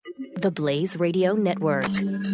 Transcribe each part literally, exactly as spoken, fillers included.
The Blaze Radio Network.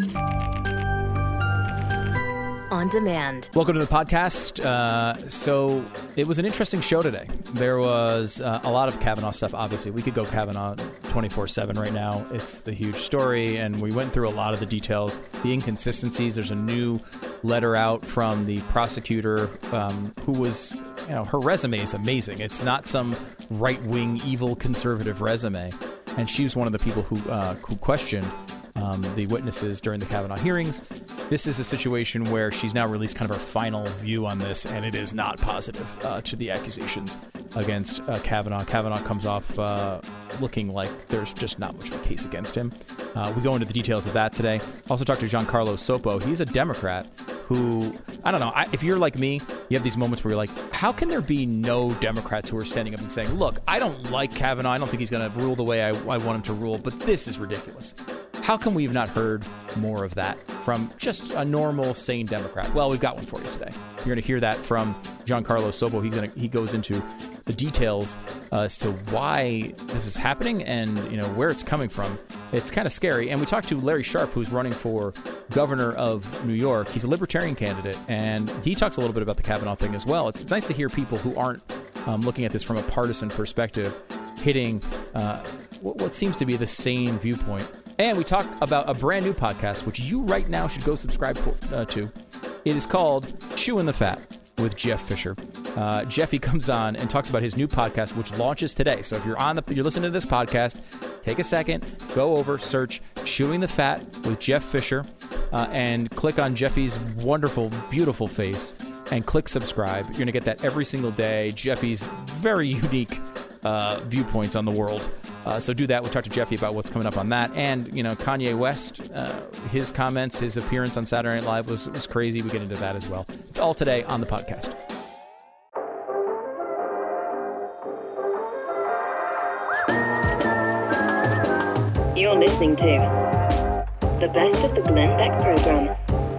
On demand. Welcome to the podcast. Uh, so it was an interesting show today. There was uh, a lot of Kavanaugh stuff, obviously. We could go Kavanaugh twenty-four seven right now. It's the huge story, and we went through a lot of the details, the inconsistencies. There's a new letter out from the prosecutor um, who was, you know, her resume is amazing. It's not some right-wing, evil, conservative resume. And she was one of the people who, uh, who questioned Um, the witnesses during the Kavanaugh hearings. This is a situation where she's now released kind of her final view on this, and it is not positive uh, to the accusations against uh, Kavanaugh. Kavanaugh comes off uh, looking like there's just not much of a case against him. Uh, we go into the details of that today. Also talk to Giancarlo Sopo. He's a Democrat who, I don't know, I, if you're like me, you have these moments where you're like, how can there be no Democrats who are standing up and saying, look, I don't like Kavanaugh. I don't think he's going to rule the way I, I want him to rule, but this is ridiculous. How come we've not heard more of that from just a normal, sane Democrat? Well, we've got one for you today. You're going to hear that from Giancarlo Sopo. He's gonna, he goes into the details uh, as to why this is happening and, you know, where it's coming from. It's kind of scary. And we talked to Larry Sharpe, who's running for governor of New York. He's a libertarian candidate, and he talks a little bit about the Kavanaugh thing as well. It's, it's nice to hear people who aren't um, looking at this from a partisan perspective hitting uh, what, what seems to be the sane viewpoint. And we talk about a brand new podcast, which you right now should go subscribe for, uh, to. It is called Chewing the Fat with Jeff Fisher. Uh, Jeffy comes on and talks about his new podcast, which launches today. So if you're on the, you're listening to this podcast, take a second, go over, search Chewing the Fat with Jeff Fisher, uh, and click on Jeffy's wonderful, beautiful face and click subscribe. You're going to get that every single day. Jeffy's very unique uh, viewpoints on the world. Uh, so do that. We'll talk to Jeffy about what's coming up on that. And, you know, Kanye West, uh, his comments, his appearance on Saturday Night Live was, was crazy. We get into that as well. It's all today on the podcast. You're listening to the best of the Glenn Beck program.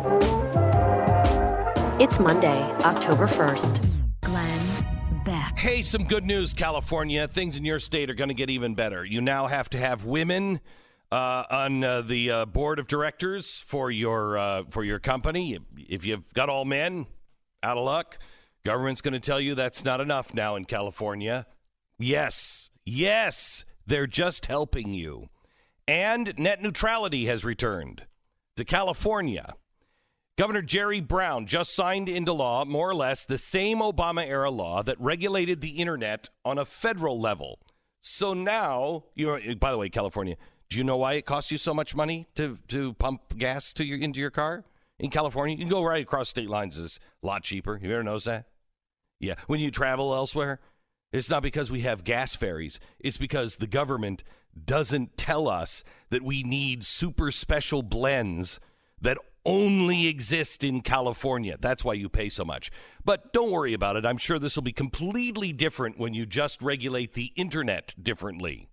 It's Monday, October first. Glenn Beck. Hey, some good news, California. Things in your state are going to get even better. You now have to have women uh, on uh, the uh, board of directors for your uh, for your company. If you've got all men, out of luck. Government's going to tell you that's not enough now in California. Yes, yes, they're just helping you. And net neutrality has returned to California. Governor Jerry Brown just signed into law, more or less, the same Obama-era law that regulated the internet on a federal level. So now, you're, by the way, California, do you know why it costs you so much money to, to pump gas to your into your car? In California, you can go right across state lines. It's a lot cheaper. You ever notice that? Yeah. When you travel elsewhere, it's not because we have gas ferries. It's because the government doesn't tell us that we need super special blends that only exist in California. That's why you pay so much. But don't worry about it. I'm sure this will be completely different when you just regulate the internet differently.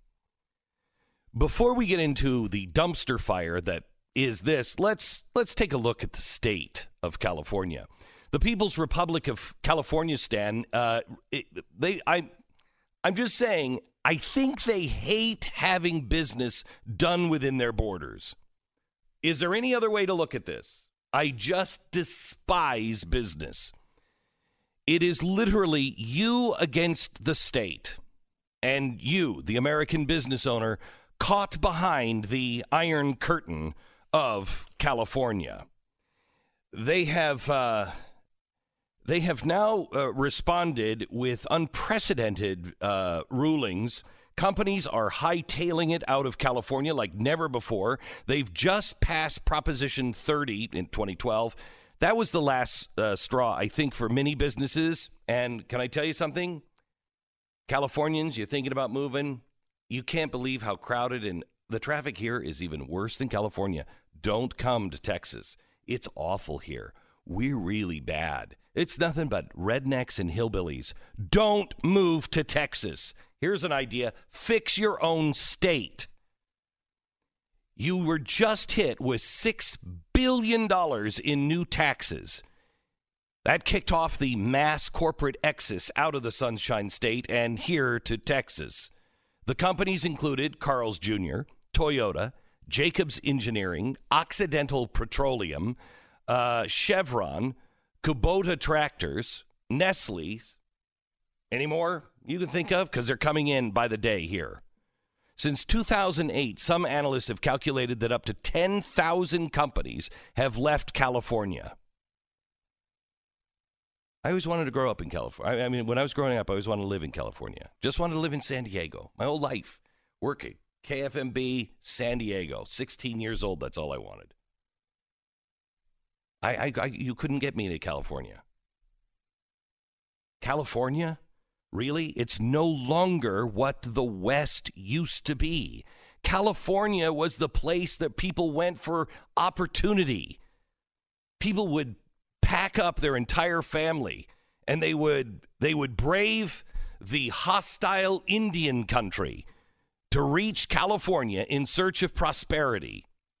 Before we get into the dumpster fire that is this, let's let's take a look at the state of California. The People's Republic of California, Stan, uh, it, they, I, I'm just saying, I think they hate having business done within their borders. Is there any other way to look at this? I just despise business. It is literally you against the state, and you, the American business owner, caught behind the iron curtain of California. They have uh, they have now uh, responded with unprecedented uh, rulings. Companies are hightailing it out of California like never before. They've just passed Proposition thirty in twenty twelve. That was the last uh, straw, I think, for many businesses. And can I tell you something? Californians, you're thinking about moving. You can't believe how crowded, and the traffic here is even worse than California. Don't come to Texas. It's awful here. We're really bad. It's nothing but rednecks and hillbillies. Don't move to Texas. Here's an idea. Fix your own state. You were just hit with six billion dollars in new taxes. That kicked off the mass corporate exodus out of the Sunshine State and here to Texas. The companies included Carl's Junior, Toyota, Jacobs Engineering, Occidental Petroleum, uh, Chevron, Kubota Tractors, Nestle. Any more you can think of? Because they're coming in by the day here. Since two thousand eight, some analysts have calculated that up to ten thousand companies have left California. I always wanted to grow up in California. I mean, when I was growing up, I always wanted to live in California. Just wanted to live in San Diego my whole life, working. K F M B, San Diego. sixteen years old, that's all I wanted. I, I, I you couldn't get me into California. California? Really? It's no longer what the West used to be. California was the place that people went for opportunity. People would pack up their entire family and they would they would brave the hostile Indian country to reach California in search of prosperity.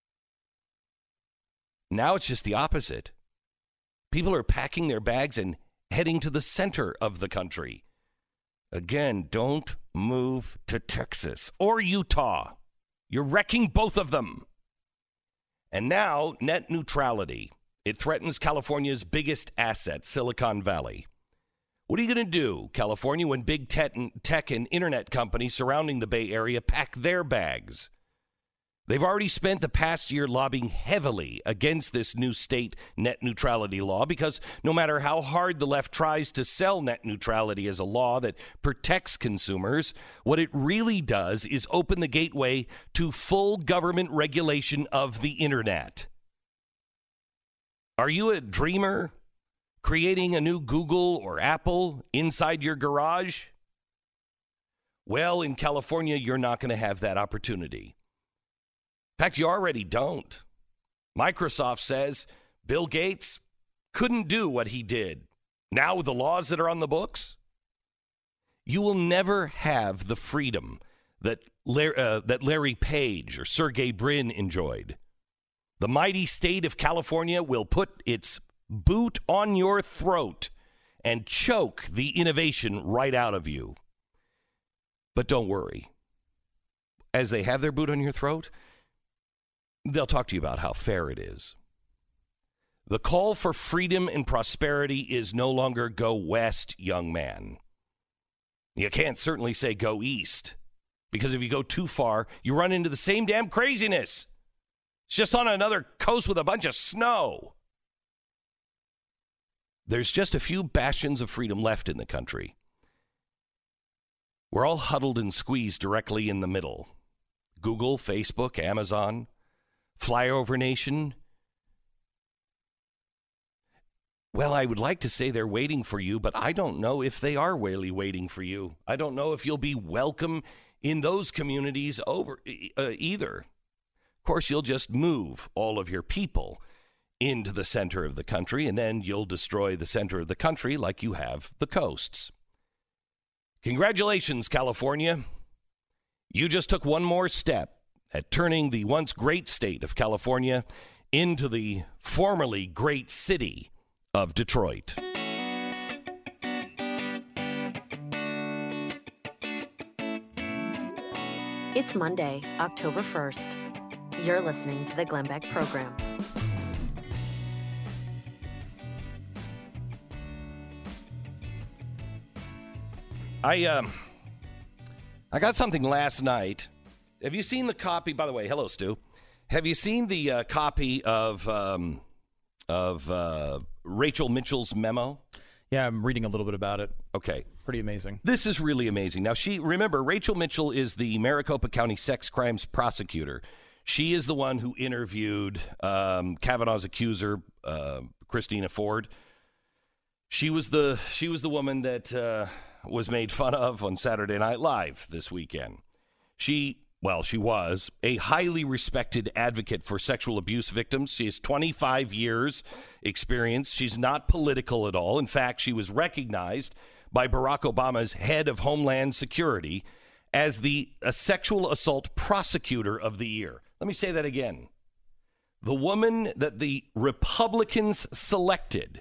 Now it's just the opposite. People are packing their bags and heading to the center of the country. Again, don't move to Texas or Utah. You're wrecking both of them. And now, net neutrality. It threatens California's biggest asset, Silicon Valley. What are you going to do, California, when big tech and internet companies surrounding the Bay Area pack their bags? They've already spent the past year lobbying heavily against this new state net neutrality law because no matter how hard the left tries to sell net neutrality as a law that protects consumers, what it really does is open the gateway to full government regulation of the internet. Are you a dreamer creating a new Google or Apple inside your garage? Well, in California, you're not going to have that opportunity. In fact, you already don't. Microsoft says Bill Gates couldn't do what he did. Now with the laws that are on the books, you will never have the freedom that Larry, uh, that Larry Page or Sergey Brin enjoyed. The mighty state of California will put its boot on your throat and choke the innovation right out of you. But don't worry. As they have their boot on your throat, they'll talk to you about how fair it is. The call for freedom and prosperity is no longer go west, young man. You can't certainly say go east, because if you go too far, you run into the same damn craziness. It's just on another coast with a bunch of snow. There's just a few bastions of freedom left in the country. We're all huddled and squeezed directly in the middle. Google, Facebook, Amazon, Flyover Nation. Well, I would like to say they're waiting for you, but I don't know if they are really waiting for you. I don't know if you'll be welcome in those communities over uh, either. Of course, you'll just move all of your people into the center of the country, and then you'll destroy the center of the country like you have the coasts. Congratulations, California. You just took one more step at turning the once great state of California into the formerly great city of Detroit. It's Monday, October first. You're listening to the Glenn Beck Program. I um, I got something last night. Have you seen the copy? By the way, hello, Stu. Have you seen the uh, copy of um, of uh, Rachel Mitchell's memo? Yeah, I'm reading a little bit about it. Okay. Pretty amazing. This is really amazing. Now, she remember, Rachel Mitchell is the Maricopa County sex crimes prosecutor. She is the one who interviewed um, Kavanaugh's accuser, uh, Christina Ford. She was the she was the woman that uh, was made fun of on Saturday Night Live this weekend. She, well, she was a highly respected advocate for sexual abuse victims. She has twenty-five years experience. She's not political at all. In fact, she was recognized by Barack Obama's head of Homeland Security as the a sexual assault prosecutor of the year. Let me say that again. The woman that the Republicans selected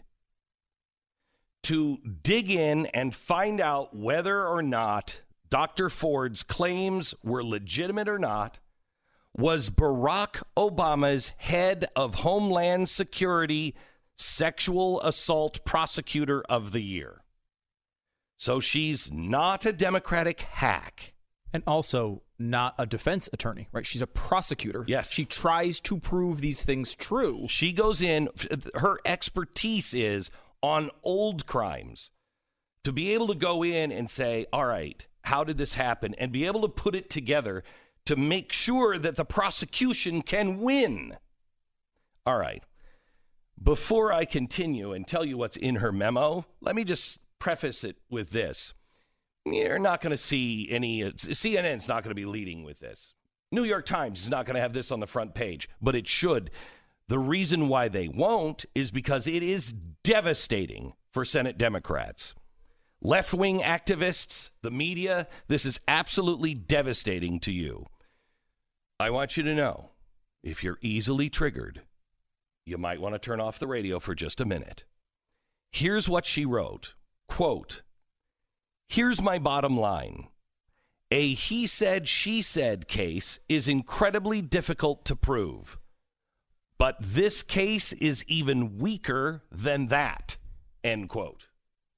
to dig in and find out whether or not Doctor Ford's claims were legitimate or not was Barack Obama's head of Homeland Security sexual assault prosecutor of the year. So she's not a Democratic hack. And also not a defense attorney, right? She's a prosecutor. Yes. She tries to prove these things true. She goes in, her expertise is on old crimes. To be able to go in and say, all right, how did this happen? And be able to put it together to make sure that the prosecution can win. All right. Before I continue and tell you what's in her memo, let me just preface it with this. You're not going to see any, uh, C N N's not going to be leading with this. New York Times is not going to have this on the front page, but it should. The reason why they won't is because it is devastating for Senate Democrats. Left-wing activists, the media, this is absolutely devastating to you. I want you to know, if you're easily triggered, you might want to turn off the radio for just a minute. Here's what she wrote, quote, "Here's my bottom line. A he said, she said case is incredibly difficult to prove. But this case is even weaker than that," end quote.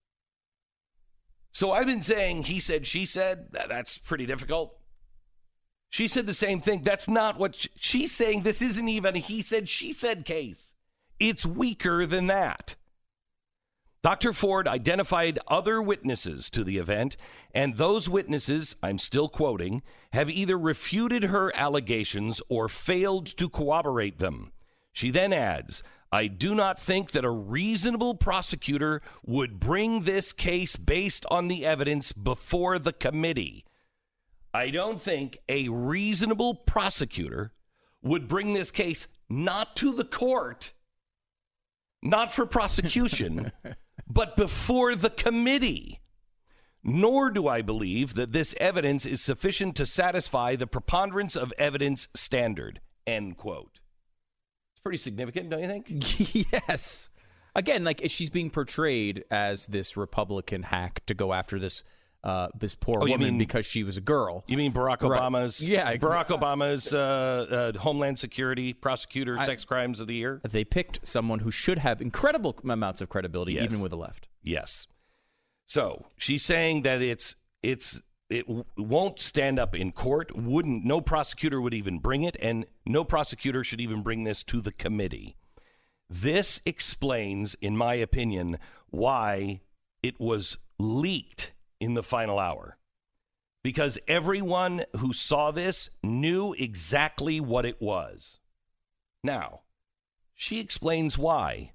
So I've been saying he said, she said, that's pretty difficult. She said the same thing. That's not what she, she's saying. This isn't even a he said, she said case. It's weaker than that. Doctor Ford identified other witnesses to the event, and those witnesses, I'm still quoting, have either refuted her allegations or failed to corroborate them. She then adds, "I do not think that a reasonable prosecutor would bring this case based on the evidence before the committee. I don't think a reasonable prosecutor would bring this case not to the court, not for prosecution, but before the committee. Nor do I believe that this evidence is sufficient to satisfy the preponderance of evidence standard," end quote. It's pretty significant, don't you think? Yes. Again, like she's being portrayed as this Republican hack to go after this uh, this poor Oh, you woman mean- because she was a girl. You mean Barack Right. Obama's? Yeah, Barack Obama's uh, uh, Homeland Security prosecutor, I- sex crimes of the year. They picked someone who should have incredible amounts of credibility, Yes. even with the left. Yes. So she's saying that it's it's it w- won't stand up in court. Wouldn't no prosecutor would even bring it, and no prosecutor should even bring this to the committee. This explains, in my opinion, why it was leaked in the final hour. Because everyone who saw this knew exactly what it was. Now, she explains why.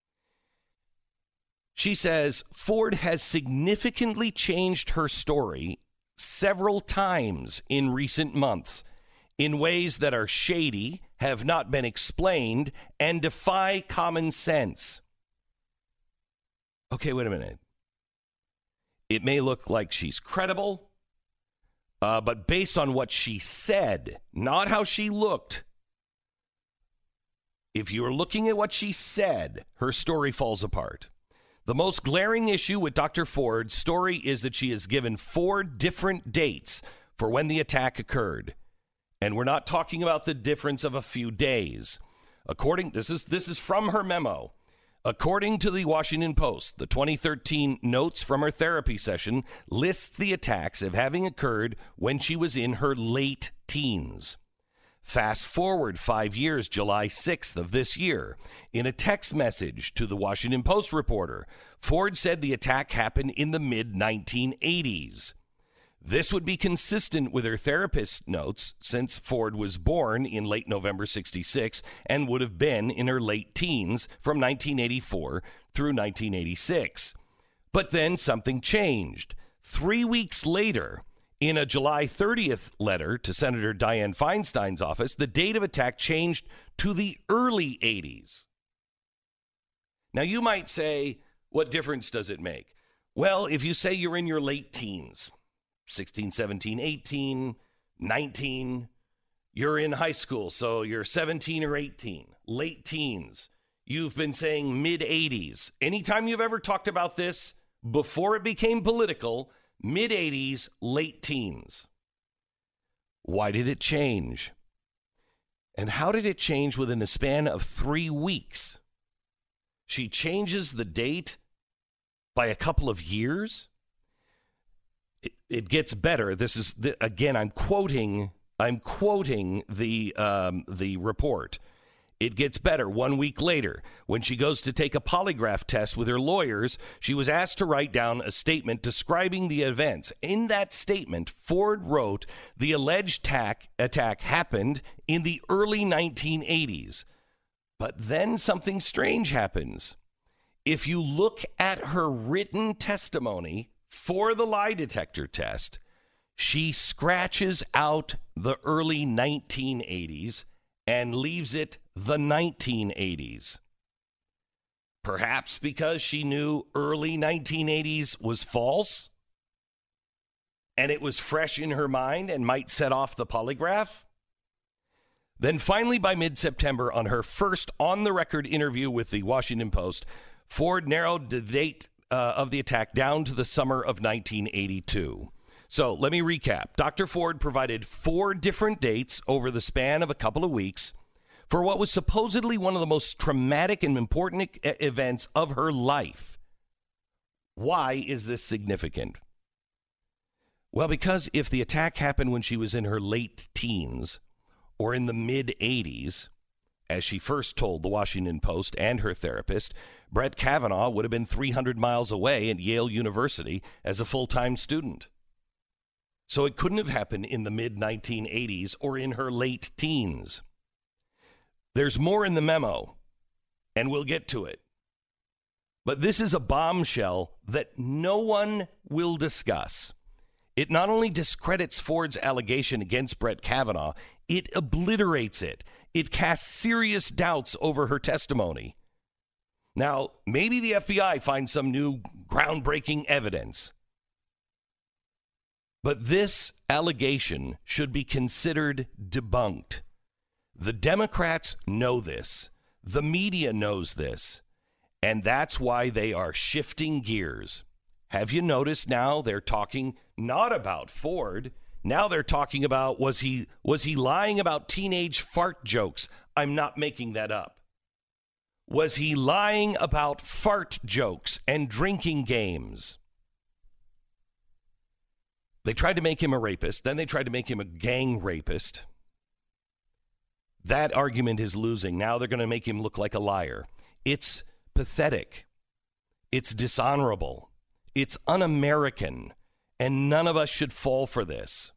She says Ford has significantly changed her story several times in recent months in ways that are shady, have not been explained, and defy common sense. Okay, wait a minute. It may look like she's credible, uh, but based on what she said, not how she looked, if you're looking at what she said, her story falls apart. The most glaring issue with Doctor Ford's story is that she has given four different dates for when the attack occurred. And we're not talking about the difference of a few days. According, this is this is from her memo. According to the Washington Post, the twenty thirteen notes from her therapy session lists the attacks of having occurred when she was in her late teens. Fast forward five years, July sixth of this year. In a text message to the Washington Post reporter, Ford said the attack happened in the mid nineteen eighties. This would be consistent with her therapist's notes since Ford was born in late November sixty-six and would have been in her late teens from nineteen eighty-four through nineteen eighty-six. But then something changed. Three weeks later, in a July thirtieth letter to Senator Dianne Feinstein's office, the date of attack changed to the early eighties. Now, you might say, what difference does it make? Well, if you say you're in your late teens, sixteen, seventeen, eighteen, nineteen, you're in high school, so you're seventeen or eighteen, late teens. You've been saying mid-eighties. Anytime you've ever talked about this before it became political, mid-eighties, late teens. Why did it change? And how did it change within a span of three weeks? She changes the date by a couple of years. It, it gets better. This is the, again. I'm quoting. I'm quoting the um, the report. It gets better. One week later, when she goes to take a polygraph test with her lawyers, she was asked to write down a statement describing the events. In that statement, Ford wrote the alleged attack, attack happened in the early nineteen eighties. But then something strange happens. If you look at her written testimony for the lie detector test, she scratches out the early nineteen eighties and leaves it the nineteen eighties. Perhaps because she knew early nineteen eighties was false and it was fresh in her mind and might set off the polygraph. Then finally, by mid-September, on her first on-the-record interview with the Washington Post, Ford narrowed the date uh, of the attack down to the summer of nineteen eighty-two. So let me recap. Doctor Ford provided four different dates over the span of a couple of weeks for what was supposedly one of the most traumatic and important e- events of her life. Why is this significant? Well, because if the attack happened when she was in her late teens or in the mid-eighties, as she first told the Washington Post and her therapist, Brett Kavanaugh would have been three hundred miles away at Yale University as a full-time student. So it couldn't have happened in the mid nineteen eighties or in her late teens. There's more in the memo, and we'll get to it. But this is a bombshell that no one will discuss. It not only discredits Ford's allegation against Brett Kavanaugh, it obliterates it. It casts serious doubts over her testimony. Now, maybe the F B I finds some new groundbreaking evidence. But this allegation should be considered debunked. The Democrats know this. The media knows this. And that's why they are shifting gears. Have you noticed now they're talking not about Ford? Now they're talking about, was he was he lying about teenage fart jokes? I'm not making that up. Was he lying about fart jokes and drinking games? They tried to make him a rapist. Then they tried to make him a gang rapist. That argument is losing. Now they're going to make him look like a liar. It's pathetic. It's dishonorable. It's un-American. And none of us should fall for this.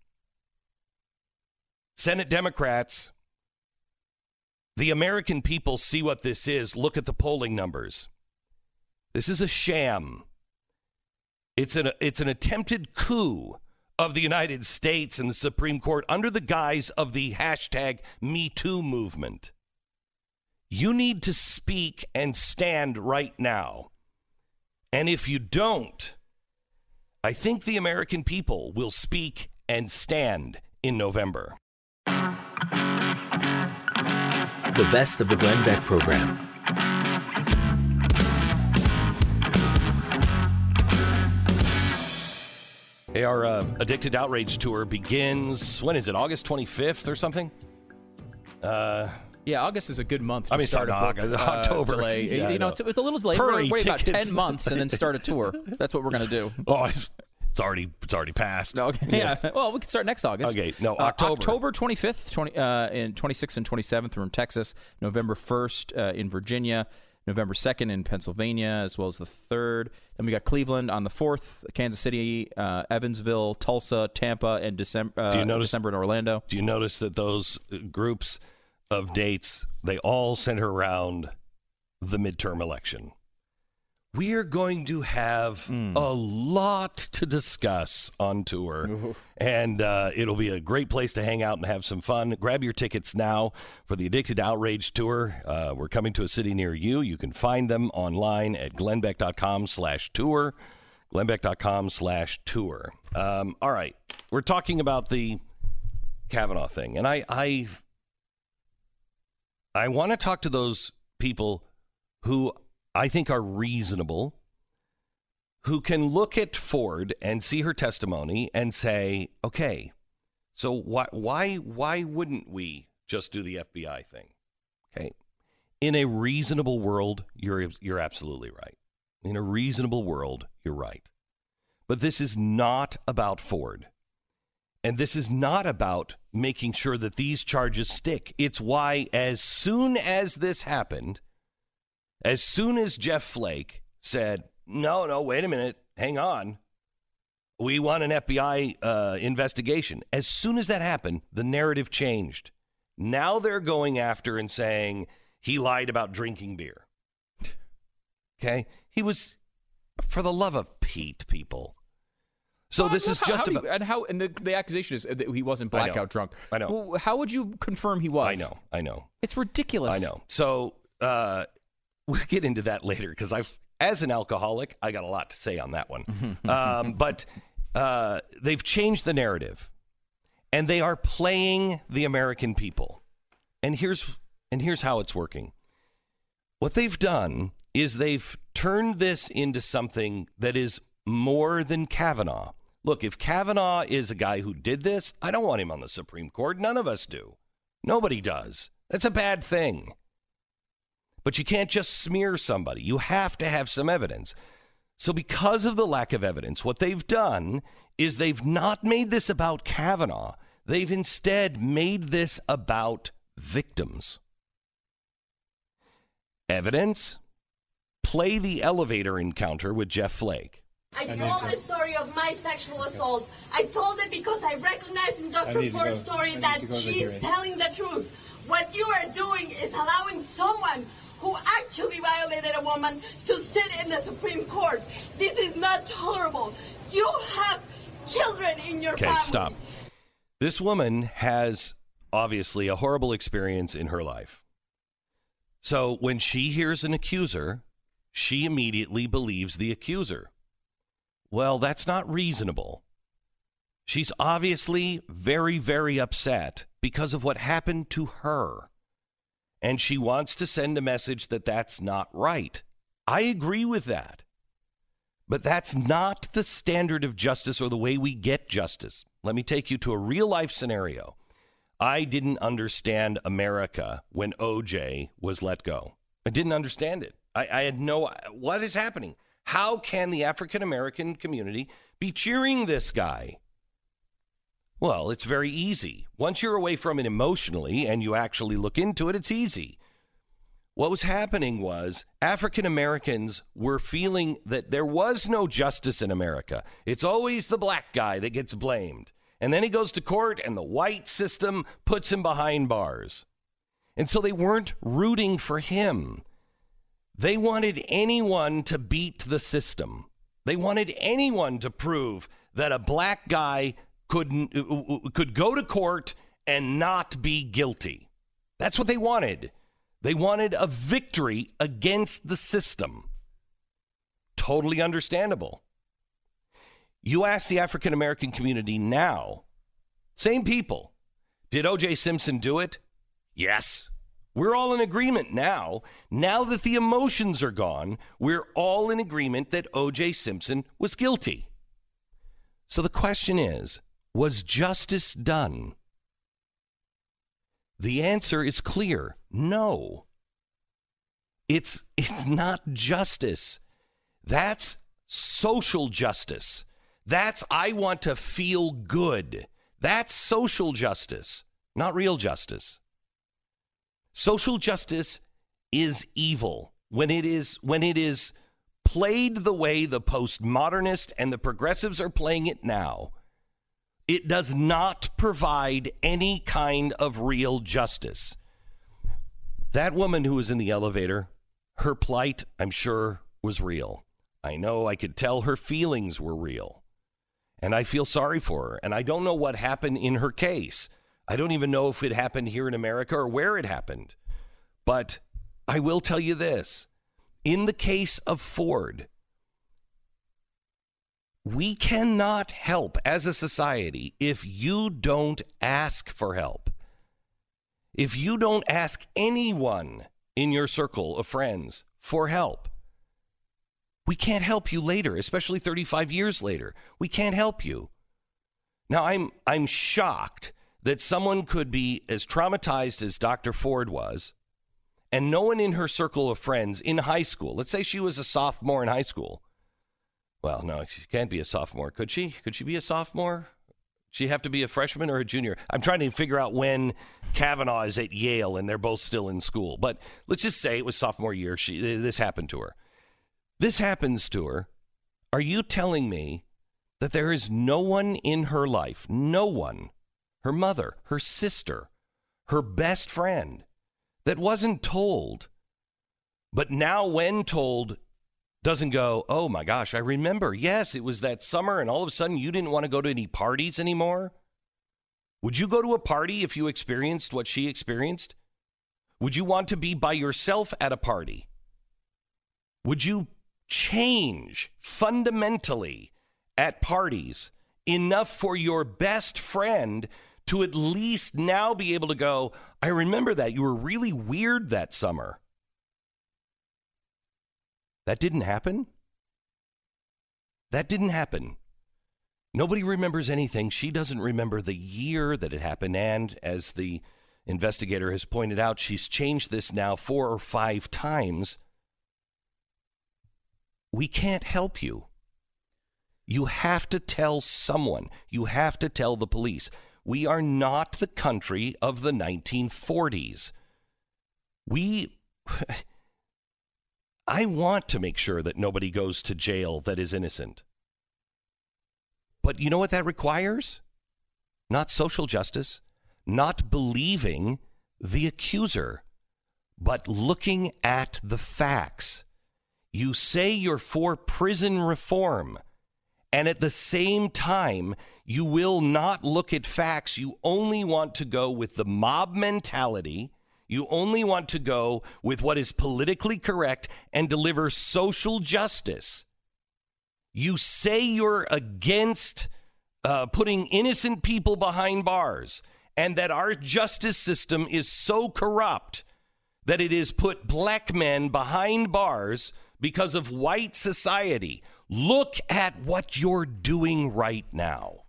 Senate Democrats, the American people see what this is. Look at the polling numbers. This is a sham. It's an, it's an attempted coup of the United States and the Supreme Court under the guise of the hashtag Me Too movement. You need to speak and stand right now. And if you don't, I think the American people will speak and stand in November. The best of the Glenn Beck program. Hey, our uh, Addicted Outrage tour begins, when is it, August twenty-fifth or something? Uh, yeah, August is a good month to I mean, start sorry, a book, August, uh, October. delay. Yeah, you know, it's, it's a little delayed. Hurry, We're going to wait about tickets. ten months and then start a tour. That's what we're going to do. Oh, it's, it's already it's already passed. Okay. Yeah. yeah. Well, we can start next August. Okay. No, uh, October. October twenty-fifth, twenty, uh, and twenty-sixth and twenty-seventh are in Texas. November first uh, in Virginia. November second in Pennsylvania, as well as the third. Then we got Cleveland on the fourth, Kansas City, uh, Evansville, Tulsa, Tampa, and December, uh, Do you notice, December in Orlando. Do you notice that those groups of dates, they all center around the midterm election? We are going to have mm. a lot to discuss on tour, Ooh. and uh, it'll be a great place to hang out and have some fun. Grab your tickets now for the Addicted Outrage tour. Uh, we're coming to a city near you. You can find them online at glennbeck.com slash tour, glennbeck.com slash tour. Um, all right, we're talking about the Kavanaugh thing, and I, I, I want to talk to those people who I think are reasonable, who can look at Ford and see her testimony and say, okay, so why why why wouldn't we just do the F B I thing. Okay. In a reasonable world, you're you're absolutely right. In a reasonable world, you're right. But this is not about Ford. And this is not about making sure that these charges stick. It's why as soon as this happened, as soon as Jeff Flake said, no, no, wait a minute, hang on, we want an F B I uh, investigation. As soon as that happened, the narrative changed. Now they're going after and saying he lied about drinking beer. Okay? He was, for the love of Pete, people. So well, this well, is how, just how about... you, and how and the, the accusation is that he wasn't blackout I drunk. I know. Well, how would you confirm he was? I know. I know. It's ridiculous. I know. So uh, we'll get into that later because I've, as an alcoholic, I got a lot to say on that one. um, but uh, they've changed the narrative, and they are playing the American people. And here's and here's how it's working. What they've done is they've turned this into something that is more than Kavanaugh. Look, if Kavanaugh is a guy who did this, I don't want him on the Supreme Court. None of us do. Nobody does. That's a bad thing. But you can't just smear somebody. You have to have some evidence. So because of the lack of evidence, what they've done is they've not made this about Kavanaugh. They've instead made this about victims. Evidence? Play the elevator encounter with Jeff Flake. I told the story of my sexual assault. I told it because I recognized in Doctor Ford's story that she's telling the truth. What you are doing is allowing someone who actually violated a woman to sit in the Supreme Court. This is not tolerable. You have children in your okay, family. Okay, stop. This woman has obviously a horrible experience in her life. So when she hears an accuser, she immediately believes the accuser. Well, that's not reasonable. She's obviously very, very upset because of what happened to her. And she wants to send a message that that's not right. I agree with that. But that's not the standard of justice or the way we get justice. Let me take you to a real-life scenario. I didn't understand America when O J was let go. I didn't understand it. I, I had no... What is happening? How can the African-American community be cheering this guy? Well, it's very easy. Once you're away from it emotionally and you actually look into it, it's easy. What was happening was African-Americans were feeling that there was no justice in America. It's always the black guy that gets blamed. And then he goes to court and the white system puts him behind bars. And so they weren't rooting for him. They wanted anyone to beat the system. They wanted anyone to prove that a black guy could, could go to court and not be guilty. That's what they wanted. They wanted a victory against the system. Totally understandable. You ask the African-American community now, same people, did O J Simpson do it? Yes. We're all in agreement now. Now that the emotions are gone, we're all in agreement that O J Simpson was guilty. So the question is, was justice done? The answer is clear. No. It's it's not justice. That's social justice. That's I want to feel good. That's social justice, not real justice. Social justice is evil when it is when it is played the way the postmodernists and the progressives are playing it now. It does not provide any kind of real justice. That woman who was in the elevator, her plight, I'm sure, was real. I know I could tell her feelings were real. And I feel sorry for her. And I don't know what happened in her case. I don't even know if it happened here in America or where it happened. But I will tell you this. In the case of Ford, we cannot help as a society if you don't ask for help. If you don't ask anyone in your circle of friends for help, we can't help you later, especially thirty-five years later. We can't help you. Now, I'm I'm shocked that someone could be as traumatized as Doctor Ford was, and no one in her circle of friends in high school, let's say she was a sophomore in high school. Well, no, she can't be a sophomore. Could she? Could she be a sophomore? She have to be a freshman or a junior? I'm trying to figure out when Kavanaugh is at Yale and they're both still in school. But let's just say it was sophomore year. She, this happened to her. This happens to her. Are you telling me that there is no one in her life, no one, her mother, her sister, her best friend, that wasn't told, but now when told, doesn't go, oh my gosh, I remember, yes, it was that summer and all of a sudden you didn't want to go to any parties anymore? Would you go to a party if you experienced what she experienced? Would you want to be by yourself at a party? Would you change fundamentally at parties enough for your best friend to at least now be able to go, I remember that. You were really weird that summer. That didn't happen. That didn't happen. Nobody remembers anything. She doesn't remember the year that it happened. And as the investigator has pointed out, she's changed this now four or five times. We can't help you. You have to tell someone. You have to tell the police. We are not the country of the nineteen forties. We... I want to make sure that nobody goes to jail that is innocent. But you know what that requires? Not social justice, not believing the accuser, but looking at the facts. You say you're for prison reform, and at the same time, you will not look at facts. You only want to go with the mob mentality. You only want to go with what is politically correct and deliver social justice. You say you're against uh, putting innocent people behind bars and that our justice system is so corrupt that it has put black men behind bars because of white society. Look at what you're doing right now.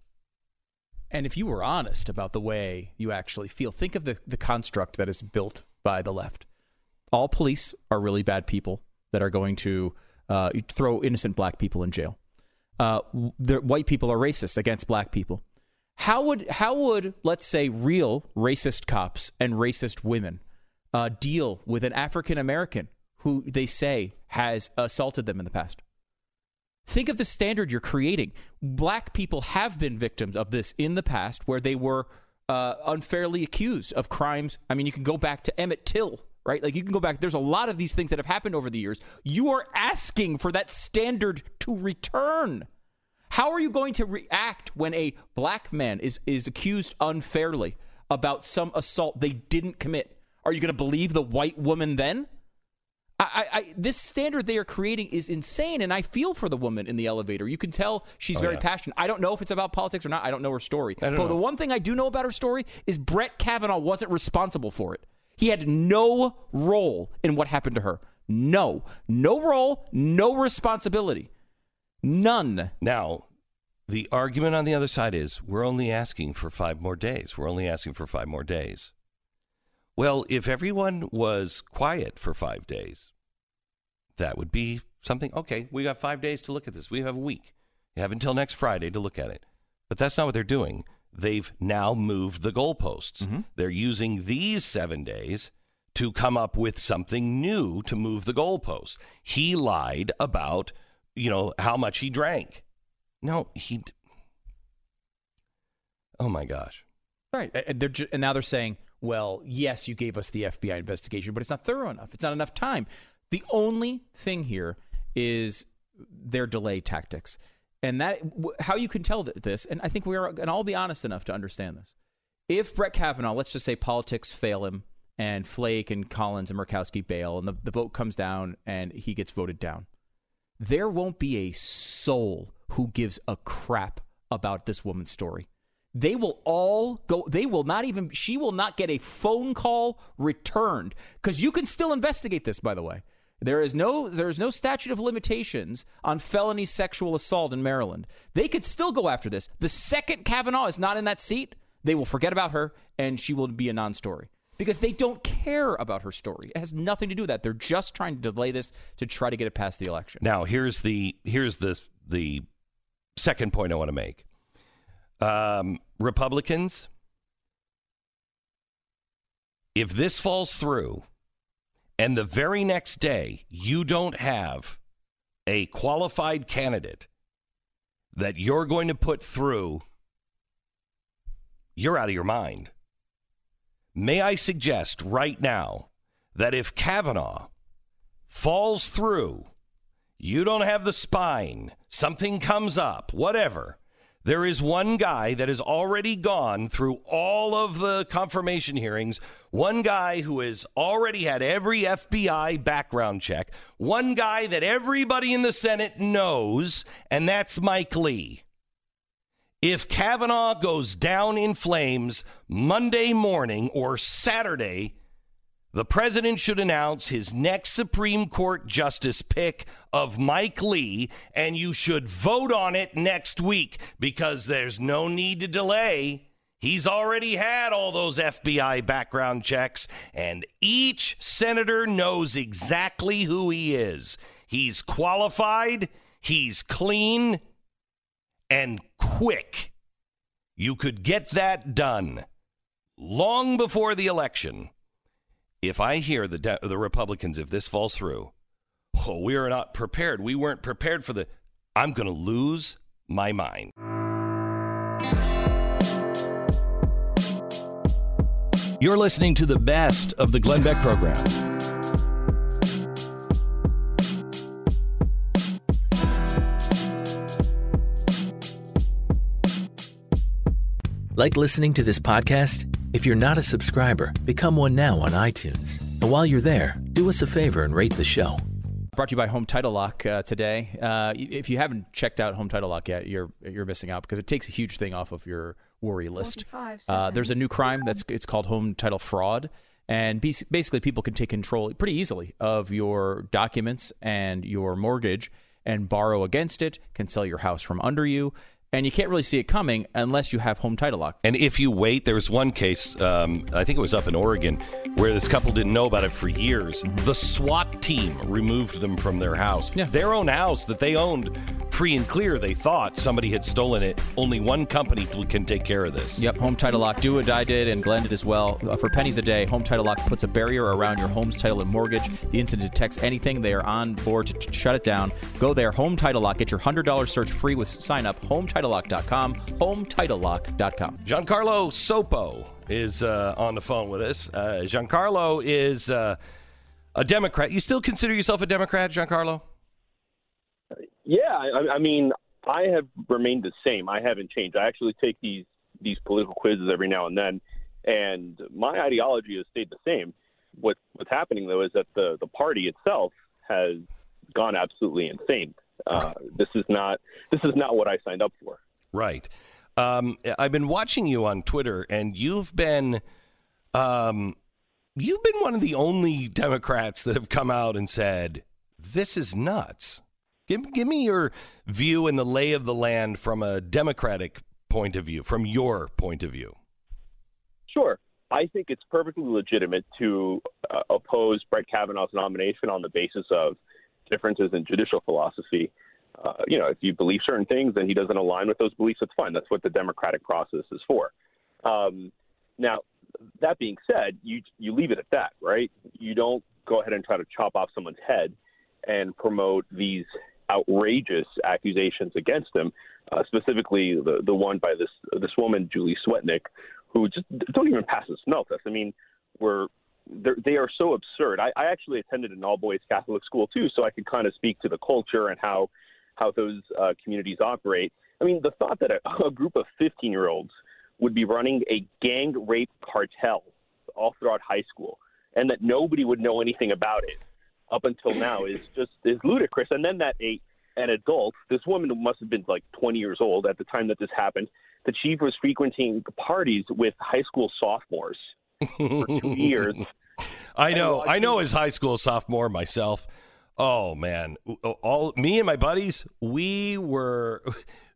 And if you were honest about the way you actually feel, think of the, the construct that is built by the left. All police are really bad people that are going to uh, throw innocent black people in jail. Uh, the white people are racist against black people. How would, how would, let's say, real racist cops and racist women uh, deal with an African American who they say has assaulted them in the past? Think of the standard you're creating. Black people have been victims of this in the past where they were uh, unfairly accused of crimes. I mean, you can go back to Emmett Till, right? Like you can go back. There's a lot of these things that have happened over the years. You are asking for that standard to return. How are you going to react when a black man is, is accused unfairly about some assault they didn't commit? Are you going to believe the white woman then? I, I, this standard they are creating is insane, and I feel for the woman in the elevator. You can tell she's oh, very yeah. passionate. I don't know if it's about politics or not. I don't know her story. But know. the one thing I do know about her story is Brett Kavanaugh wasn't responsible for it. He had no role in what happened to her. No. No role, no responsibility. None. Now, the argument on the other side is we're only asking for five more days. We're only asking for five more days. Well, if everyone was quiet for five days, that would be something. Okay, we got five days to look at this. We have a week. You have until next Friday to look at it. But that's not what they're doing. They've now moved the goalposts. Mm-hmm. They're using these seven days to come up with something new to move the goalposts. He lied about, you know, how much he drank. No, he. Oh, my gosh. Right. And, they're ju- and now they're saying, well, yes, you gave us the F B I investigation, but it's not thorough enough. It's not enough time. The only thing here is their delay tactics. And that how you can tell this, and I think we are, and I'll be honest enough to understand this. If Brett Kavanaugh, let's just say politics fail him, and Flake and Collins and Murkowski bail, and the, the vote comes down, and he gets voted down, there won't be a soul who gives a crap about this woman's story. They will all go, they will not even, she will not get a phone call returned, because you can still investigate this, by the way. There is no, there is no statute of limitations on felony sexual assault in Maryland. They could still go after this. The second Kavanaugh is not in that seat, They will forget about her, and she will be a non-story. Because they don't care about her story. It has nothing to do with that. They're just trying to delay this to try to get it past the election. Now, here's the here's the the second point I want to make. Um, Republicans, if this falls through, and the very next day you don't have a qualified candidate that you're going to put through, you're out of your mind. May I suggest right now that if Kavanaugh falls through, you don't have the spine, something comes up, whatever, there is one guy that has already gone through all of the confirmation hearings, one guy who has already had every F B I background check, one guy that everybody in the Senate knows, and that's Mike Lee. If Kavanaugh goes down in flames Monday morning or Saturday, the president should announce his next Supreme Court justice pick of Mike Lee, and you should vote on it next week because there's no need to delay. He's already had all those F B I background checks, and each senator knows exactly who he is. He's qualified, he's clean, and quick. You could get that done long before the election. If I hear the de- the Republicans, if this falls through, oh, we are not prepared. We weren't prepared for the. I'm going to lose my mind. You're listening to the best of the Glenn Beck program. Like listening to this podcast? If you're not a subscriber, become one now on iTunes. And while you're there, do us a favor and rate the show. Brought to you by Home Title Lock uh, today. Uh, if you haven't checked out Home Title Lock yet, you're you're missing out because it takes a huge thing off of your worry list. Uh, there's a new crime that's it's called home title fraud, and basically people can take control pretty easily of your documents and your mortgage and borrow against it, can sell your house from under you. And you can't really see it coming unless you have Home Title Lock. And if you wait, there was one case, um, I think it was up in Oregon, where this couple didn't know about it for years. Mm-hmm. The SWAT team removed them from their house. Yeah. Their own house that they owned free and clear. They thought somebody had stolen it. Only one company can take care of this. Yep, Home Title Lock. Do what I did and Glenn did as well. Uh, for pennies a day, Home Title Lock puts a barrier around your home's title and mortgage. The instant it detects anything, they are on board to t- shut it down. Go there, Home Title Lock. Get your one hundred dollars search free with sign up. home title lock dot com. home title lock dot com. Giancarlo Sopo is uh, on the phone with us. Uh, Giancarlo is uh, a Democrat. You still consider yourself a Democrat, Giancarlo? Yeah, I, I mean, I have remained the same. I haven't changed. I actually take these these political quizzes every now and then, and my ideology has stayed the same. What what's happening though is that the the party itself has gone absolutely insane. Uh, this is not this is not what I signed up for. Right. Um, I've been watching you on Twitter, and you've been um, you've been one of the only Democrats that have come out and said, "This is nuts." Give, give me your view and the lay of the land from a Democratic point of view, from your point of view. Sure. I think it's perfectly legitimate to uh, oppose Brett Kavanaugh's nomination on the basis of differences in judicial philosophy. Uh, you know, if you believe certain things and he doesn't align with those beliefs, that's fine. That's what the democratic process is for. Um, now, that being said, you you leave it at that, right? You don't go ahead and try to chop off someone's head and promote these outrageous accusations against him, uh, specifically the the one by this this woman, Julie Swetnick, who just don't even pass the smell test. I mean, we're they are so absurd. I, I actually attended an all-boys Catholic school, too, so I could kind of speak to the culture and how how those uh, communities operate. I mean, the thought that a, a group of fifteen-year-olds would be running a gang rape cartel all throughout high school and that nobody would know anything about it up until now is just is ludicrous. And then that a an adult, this woman must have been like twenty years old at the time that this happened, that she was frequenting parties with high school sophomores for two years. I know. I know as high school sophomore myself. Oh, man. All me and my buddies, we were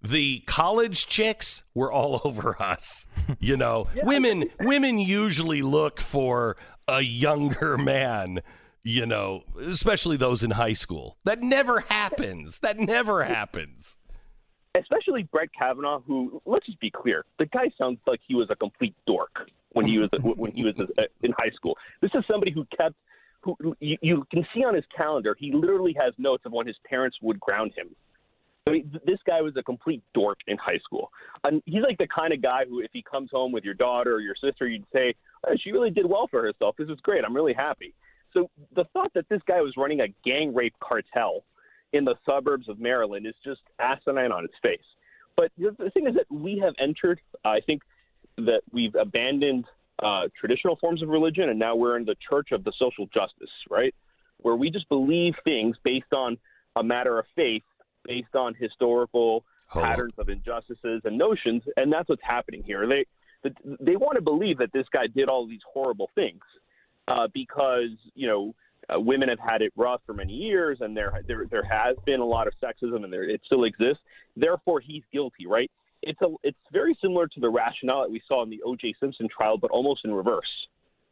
the college chicks were all over us. You know, yeah. women women usually look for a younger man, you know, especially those in high school. That never happens. That never happens. Especially Brett Kavanaugh, who, let's just be clear, the guy sounds like he was a complete dork when he was when he was in high school. This is somebody who kept, who you, you can see on his calendar, he literally has notes of when his parents would ground him. I mean, this guy was a complete dork in high school. And he's like the kind of guy who, if he comes home with your daughter or your sister, you'd say, oh, she really did well for herself. This is great. I'm really happy. So the thought that this guy was running a gang rape cartel in the suburbs of Maryland is just asinine on its face. But the thing is that we have entered, I think that we've abandoned uh, traditional forms of religion, and now we're in the church of the social justice, right? Where we just believe things based on a matter of faith, based on historical oh. patterns of injustices and notions, and that's what's happening here. They they want to believe that this guy did all these horrible things uh, because, you know, uh, women have had it rough for many years, and there there there has been a lot of sexism, and there it still exists. Therefore, he's guilty, right? It's a it's very similar to the rationale that we saw in the O J Simpson trial, but almost in reverse.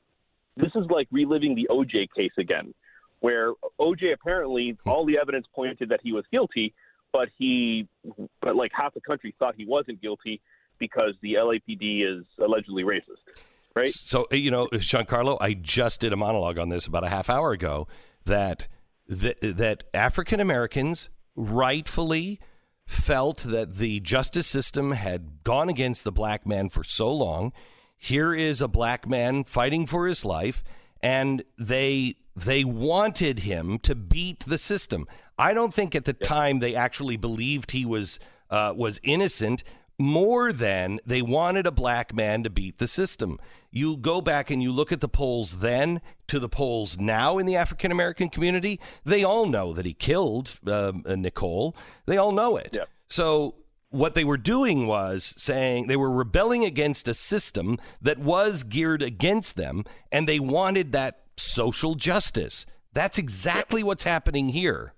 This is like reliving the O J case again, where O J apparently all the evidence pointed that he was guilty, but he, but like half the country thought he wasn't guilty because the L A P D is allegedly racist, right? So, you know, Giancarlo, I just did a monologue on this about a half hour ago that that, that African Americans rightfully felt that the justice system had gone against the black man for so long. Here is a black man fighting for his life, and they they wanted him to beat the system. I don't think at the yeah. time they actually believed he was uh, was innocent, more than they wanted a black man to beat the system. You go back and you look at the polls then to the polls now in the African American community, they all know that he killed uh, Nicole. They all know it. Yeah. So what they were doing was saying they were rebelling against a system that was geared against them, and they wanted that social justice. That's exactly yeah. what's happening here.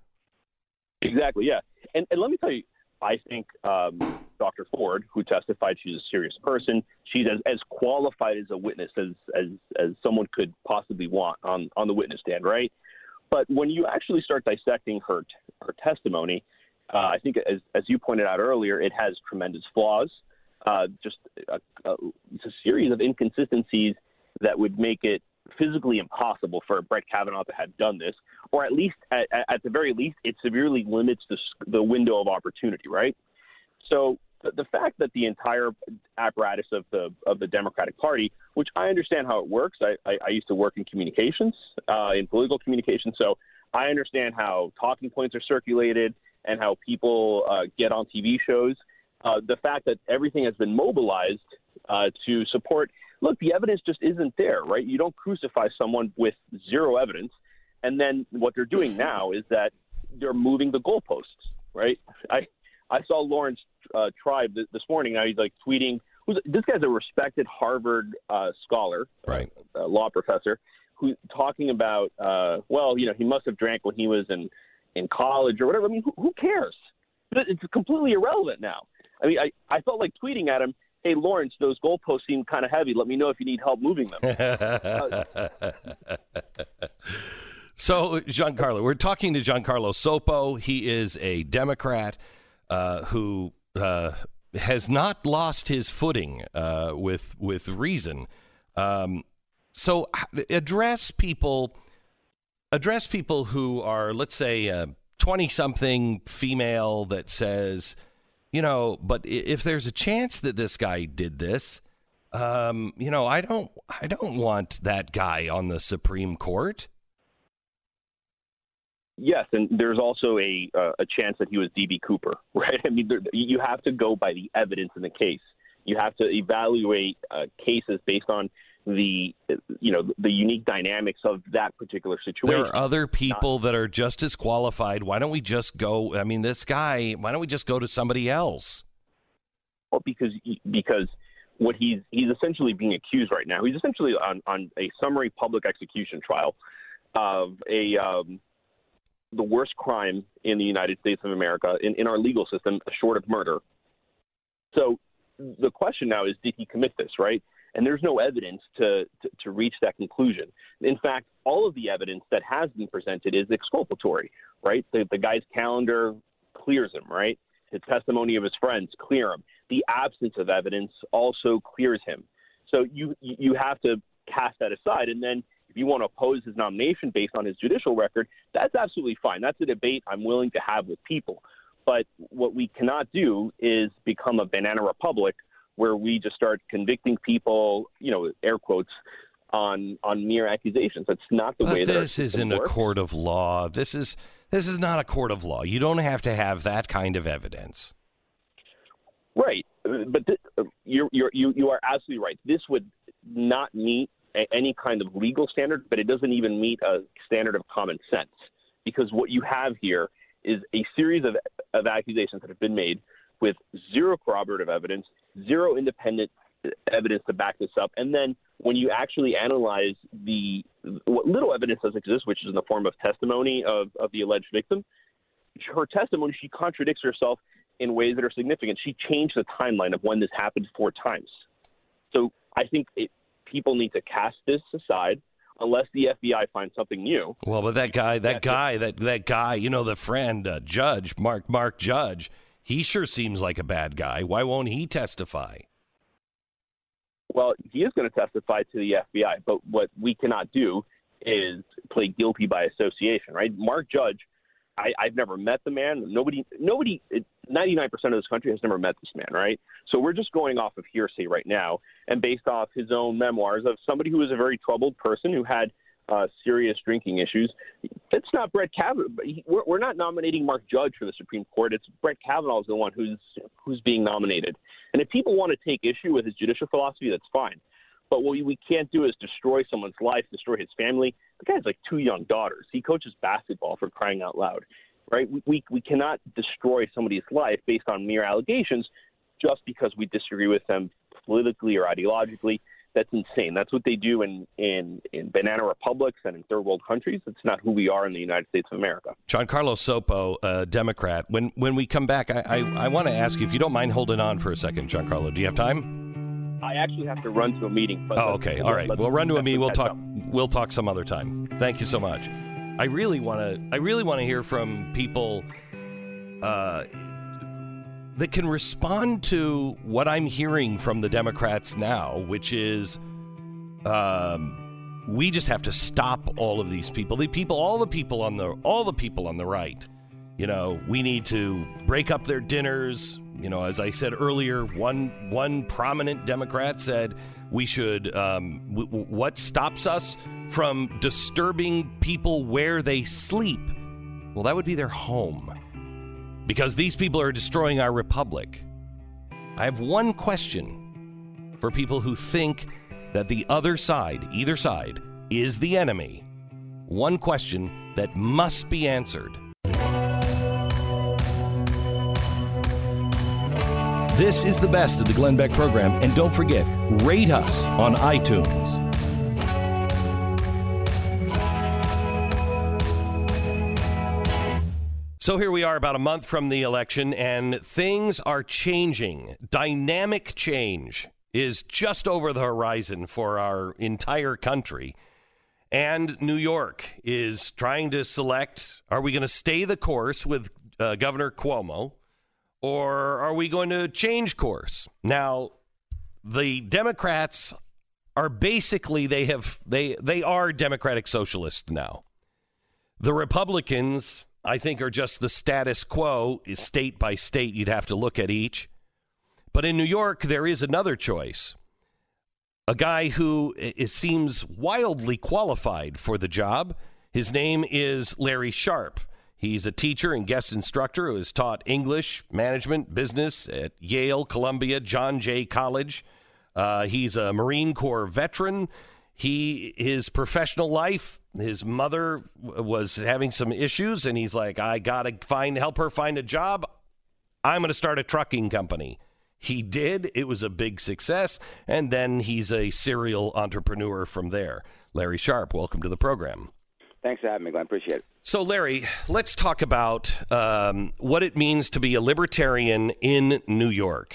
Exactly, yeah. And, and let me tell you, I think um, Doctor Ford, who testified, she's a serious person. She's as, as qualified as a witness as, as as someone could possibly want on, on the witness stand, right? But when you actually start dissecting her her testimony, uh, I think, as, as you pointed out earlier, it has tremendous flaws, uh, just a, a, it's a series of inconsistencies that would make it physically impossible for Brett Kavanaugh to have done this, or at least, at, at the very least, it severely limits the, the window of opportunity, right? So the, the fact that the entire apparatus of the of the Democratic Party, which I understand how it works, I, I, I used to work in communications, uh, in political communications, so I understand how talking points are circulated and how people uh, get on T V shows. Uh, the fact that everything has been mobilized uh, to support Look, the evidence just isn't there, right? You don't crucify someone with zero evidence. And then what they're doing now is that they're moving the goalposts, right? I I saw Lawrence uh, Tribe th- this morning. Now he's like tweeting. Who's, this guy's a respected Harvard uh, scholar, right? Uh, law professor, who's talking about, uh, well, you know, he must have drank when he was in, in college or whatever. I mean, who, who cares? It's completely irrelevant now. I mean, I, I felt like tweeting at him, hey, Lawrence, those goalposts seem kind of heavy. Let me know if you need help moving them. uh, so, Giancarlo, we're talking to Giancarlo Sopo. He is a Democrat uh, who uh, has not lost his footing uh, with with reason. Um, so, address people, address people who are, let's say, a twenty-something female that says, you know, but if there's a chance that this guy did this, um, you know, I don't, I don't want that guy on the Supreme Court. Yes, and there's also a uh, a chance that he was D B Cooper, right? I mean, there, you have to go by the evidence in the case. You have to evaluate uh, cases based on the, you know, the unique dynamics of that particular situation. There are other people Not, that are just as qualified. Why don't we just go? I mean, this guy, why don't we just go to somebody else? Well, because because what he's he's essentially being accused right now. He's essentially on, on a summary public execution trial of a um, the worst crime in the United States of America in, in our legal system, short of murder, So the question now is, did he commit this, right? And there's no evidence to, to, to reach that conclusion. In fact, all of the evidence that has been presented is exculpatory, right? The, the guy's calendar clears him, right? The testimony of his friends clear him. The absence of evidence also clears him. So you you have to cast that aside. And then if you want to oppose his nomination based on his judicial record, that's absolutely fine. That's a debate I'm willing to have with people. But what we cannot do is become a banana republic where we just start convicting people, you know, air quotes, on on mere accusations. That's not the but way that this isn't a court of law. This is this is not a court of law. You don't have to have that kind of evidence. Right, but th- you're, you're, you you are absolutely right. This would not meet a- any kind of legal standard, but it doesn't even meet a standard of common sense, because what you have here is a series of, of accusations that have been made with zero corroborative evidence, zero independent evidence to back this up. And then when you actually analyze the what little evidence does exist, which is in the form of testimony of, of the alleged victim, her testimony, she contradicts herself in ways that are significant. She changed the timeline of when this happened four times. So I think it, people need to cast this aside unless the F B I finds something new. Well, but that guy, that guy, that that guy, you know, the friend, uh, Judge, Mark, Mark Judge, he sure seems like a bad guy. Why won't he testify? Well, he is going to testify to the F B I, but what we cannot do is play guilty by association, right? Mark Judge, I, I've never met the man. Nobody, nobody, ninety-nine percent of this country has never met this man, right? So we're just going off of hearsay right now and based off his own memoirs of somebody who was a very troubled person who had uh, serious drinking issues. It's not Brett Kavanaugh. We're, we're not nominating Mark Judge for the Supreme Court. It's Brett Kavanaugh is the one who's who's being nominated. And if people want to take issue with his judicial philosophy, that's fine. But what we, we can't do is destroy someone's life, destroy his family. The guy has like two young daughters. He coaches basketball, for crying out loud, right? We, we, we cannot destroy somebody's life based on mere allegations just because we disagree with them politically or ideologically. That's insane. That's what they do in, in, in banana republics and in third world countries. It's not who we are in the United States of America. Giancarlo Sopo, a Democrat. When when we come back, I, I, I want to ask you, if you don't mind holding on for a second, Giancarlo, do you have time? I actually have to run to a meeting. But oh, okay. All right. We'll run to a meeting. We'll talk. We'll talk some other time. Thank you so much. I really want to. I really want to hear from people uh, that can respond to what I'm hearing from the Democrats now, which is um, we just have to stop all of these people. The people, all the people on the, all the people on the right. You know, we need to break up their dinners. You know, as I said earlier, one one prominent Democrat said we should. Um, w- w- what stops us from disturbing people where they sleep? Well, that would be their home. Because these people are destroying our republic. I have one question for people who think that the other side, either side, is the enemy. One question that must be answered. This is the best of the Glenn Beck program, and don't forget, rate us on iTunes. So here we are about a month from the election, and things are changing. Dynamic change is just over the horizon for our entire country. And New York is trying to select, are we going to stay the course with uh, Governor Cuomo, or are we going to change course? Now, the Democrats are basically, they have they they are Democratic Socialists now. The Republicans, I think, are just the status quo, is state by state. You'd have to look at each. But in New York, there is another choice. A guy who it seems wildly qualified for the job. His name is Larry Sharpe. He's a teacher and guest instructor who has taught English, management, business at Yale, Columbia, John Jay College. Uh, he's a Marine Corps veteran. He, his professional life, his mother was having some issues, and he's like, I got to find, help her find a job. I'm going to start a trucking company. He did. It was a big success. And then he's a serial entrepreneur from there. Larry Sharpe, welcome to the program. Thanks for having me, Glenn. Appreciate it. So, Larry, let's talk about um, what it means to be a libertarian in New York.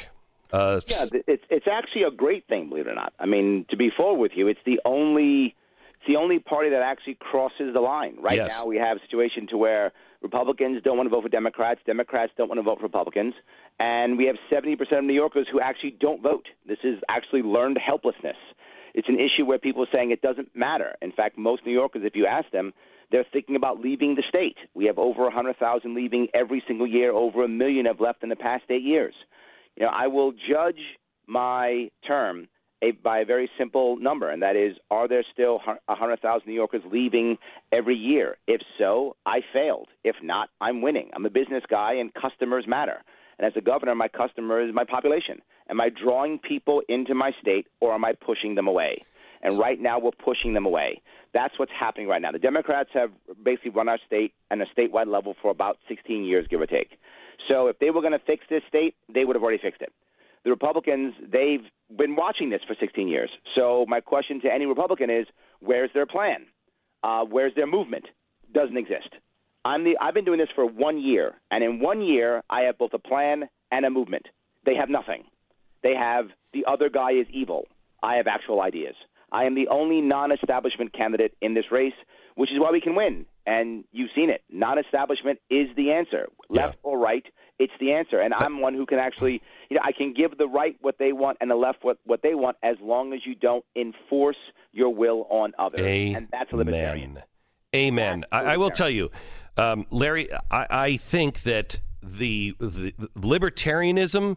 Uh, yeah, it's it's actually a great thing, believe it or not. I mean, to be forward with you, it's the only it's the only party that actually crosses the line. Right Yes. now, we have a situation to where Republicans don't want to vote for Democrats, Democrats don't want to vote for Republicans, and we have seventy percent of New Yorkers who actually don't vote. This is actually learned helplessness. It's an issue where people are saying it doesn't matter. In fact, most New Yorkers, if you ask them, they're thinking about leaving the state. We have over one hundred thousand leaving every single year. Over a million have left in the past eight years. You know, I will judge my term a, by a very simple number, and that is, are there still one hundred thousand New Yorkers leaving every year? If so, I failed. If not, I'm winning. I'm a business guy, and customers matter. And as a governor, my customer is my population. Am I drawing people into my state, or am I pushing them away? And right now, we're pushing them away. That's what's happening right now. The Democrats have basically run our state on a statewide level for about sixteen years, give or take. So if they were going to fix this state, they would have already fixed it. The Republicans, they've been watching this for sixteen years. So my question to any Republican is, where's their plan? Uh, where's their movement? Doesn't exist. I'm the, I've been doing this for one year, and in one year, I have both a plan and a movement. They have nothing. They have the other guy is evil. I have actual ideas. I am the only non-establishment candidate in this race, which is why we can win. And you've seen it. Non-establishment is the answer. Left Yeah. or right, it's the answer. And I'm one who can actually, you know, I can give the right what they want and the left what, what they want, as long as you don't enforce your will on others. Amen. And that's a libertarian. Amen. That's I, I will libertarian. tell you, um, Larry, I, I think that the, the libertarianism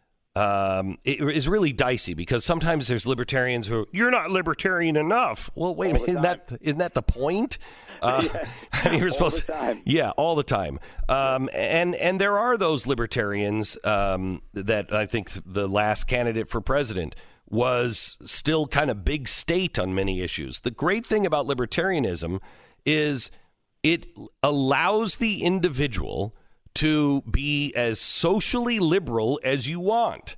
um, it is really dicey, because sometimes there's libertarians who, you're not libertarian enough. Well, wait a minute, isn't that, isn't that the point? Uh, Yeah. I mean, you're All supposed the time. to, yeah, all the time. Um, and and there are those libertarians um, that I think the last candidate for president was still kind of big state on many issues. The great thing about libertarianism is it allows the individual to be as socially liberal as you want,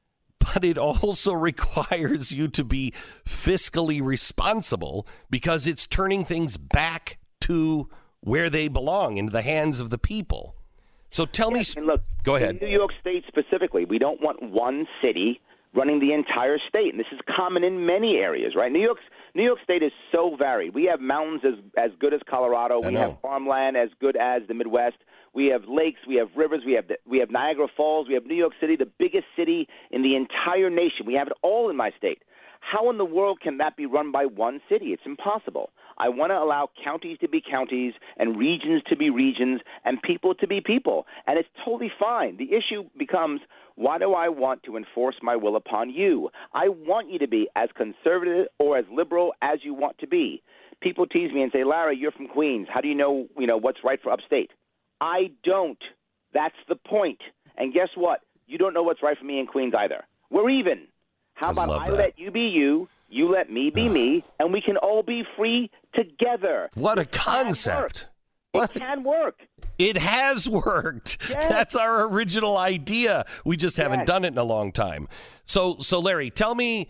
but it also requires you to be fiscally responsible, because it's turning things back to where they belong, into the hands of the people. So tell me, And look, go ahead. in New York State specifically, we don't want one city running the entire state, and this is common in many areas, right? New York's New York State is so varied. We have mountains as as good as Colorado. I We know. have farmland as good as the Midwest. We have lakes. We have rivers. We have the, we have Niagara Falls. We have New York City, the biggest city in the entire nation. We have it all in my state. How in the world can that be run by one city? It's impossible. I want to allow counties to be counties and regions to be regions and people to be people. And it's totally fine. The issue becomes, why do I want to enforce my will upon you? I want you to be as conservative or as liberal as you want to be. People tease me and say, Larry, you're from Queens. How do you know, you know what's right for upstate? I don't. That's the point. And guess what? You don't know what's right for me in Queens either. We're even. How I about love I that. let you be you, you let me be me, and we can all be free together. What a It can concept. work. It can work. It has worked. Yes. That's our original idea. We just haven't Yes. done it in a long time. So, so Larry, tell me,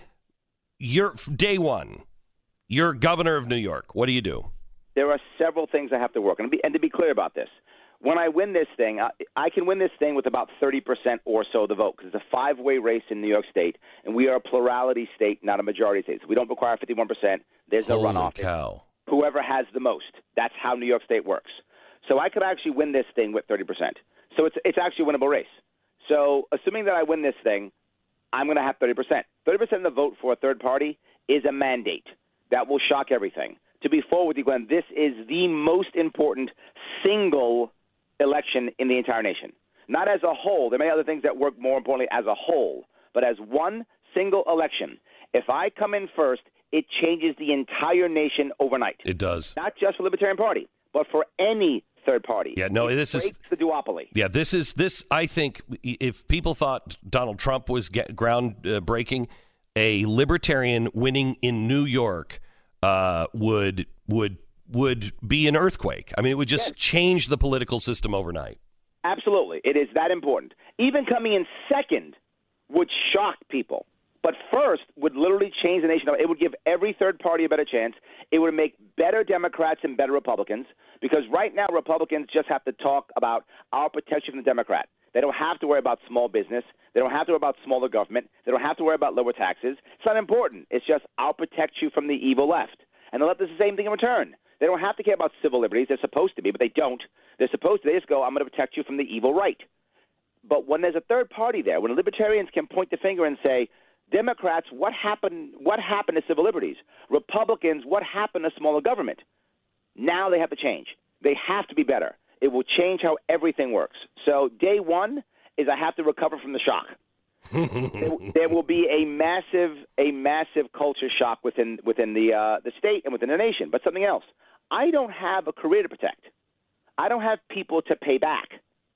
your day one, you're governor of New York. What do you do? There are several things I have to work on. And, be, and to be clear about this, when I win this thing, I, I can win this thing with about thirty percent or so of the vote, because it's a five-way race in New York State, and we are a plurality state, not a majority state. So we don't require fifty-one percent. There's no Holy runoff. cow. Whoever has the most. That's how New York State works. So I could actually win this thing with thirty percent. So it's it's actually a winnable race. So assuming that I win this thing, I'm going to have thirty percent. thirty percent of the vote for a third party is a mandate. That will shock everything. To be forward with you, Glenn, this is the most important single election in the entire nation. Not as a whole. There are many other things that work more importantly as a whole, but as one single election. If I come in first, it changes the entire nation overnight. It does. Not just for the Libertarian Party, but for any third party. Yeah, no, it this is- breaks the duopoly. Yeah, this is this. I think if people thought Donald Trump was get ground uh, breaking, a libertarian winning in New York uh, would would would be an earthquake. I mean, it would just Yes. change the political system overnight. Absolutely. It is that important. Even coming in second would shock people. But first would literally change the nation. It would give every third party a better chance. It would make better Democrats and better Republicans, because right now Republicans just have to talk about our protection from the Democrat. They don't have to worry about small business. They don't have to worry about smaller government. They don't have to worry about lower taxes. It's not important. It's just, I'll protect you from the evil left. And the left does the same thing in return. They don't have to care about civil liberties. They're supposed to be, but they don't. They're supposed to. They just go, I'm going to protect you from the evil right. But when there's a third party there, when libertarians can point the finger and say, Democrats, what happened, what happened to civil liberties? Republicans, what happened to smaller government? Now they have to change. They have to be better. It will change how everything works. So day one is I have to recover from the shock. there, there will be a massive, a massive culture shock within within the uh, the state and within the nation. But something else, I don't have a career to protect. I don't have people to pay back.